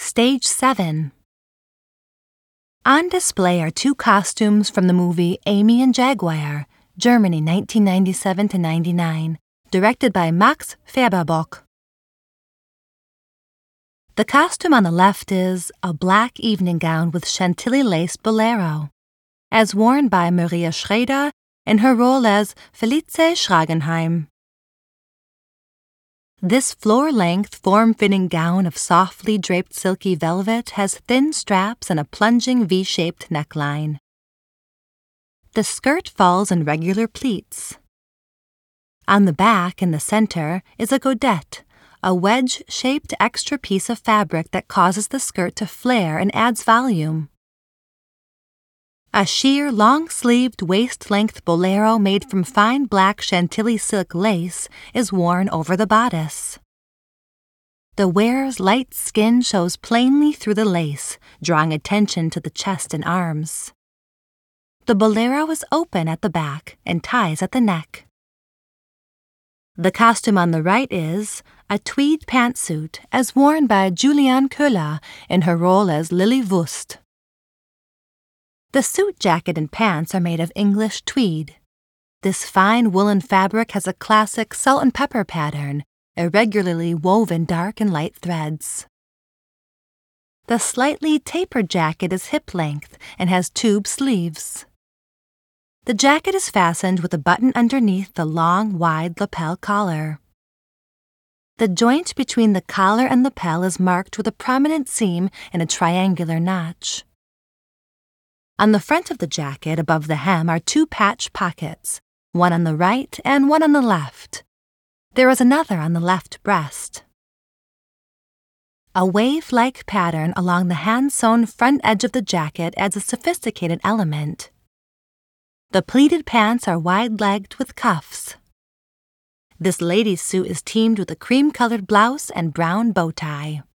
Stage 7. On display are two costumes from the movie Amy and Jaguar, Germany 1997-99, directed by Max Färberbock. The costume on the left is a black evening gown with Chantilly lace bolero, as worn by Maria Schrader in her role as Felice Schragenheim. This floor-length, form-fitting gown of softly draped silky velvet has thin straps and a plunging V-shaped neckline. The skirt falls in regular pleats. On the back, in the center, is a godette, a wedge-shaped extra piece of fabric that causes the skirt to flare and adds volume. A sheer, long-sleeved, waist-length bolero made from fine black Chantilly silk lace is worn over the bodice. The wearer's light skin shows plainly through the lace, drawing attention to the chest and arms. The bolero is open at the back and ties at the neck. The costume on the right is a tweed pantsuit as worn by Juliane Köhler in her role as Lily Wust. The suit jacket and pants are made of English tweed. This fine woolen fabric has a classic salt and pepper pattern, irregularly woven dark and light threads. The slightly tapered jacket is hip-length and has tube sleeves. The jacket is fastened with a button underneath the long, wide lapel collar. The joint between the collar and lapel is marked with a prominent seam and a triangular notch. On the front of the jacket, above the hem, are two patch pockets, one on the right and one on the left. There is another on the left breast. A wave-like pattern along the hand-sewn front edge of the jacket adds a sophisticated element. The pleated pants are wide-legged with cuffs. This lady's suit is teamed with a cream-colored blouse and brown bow tie.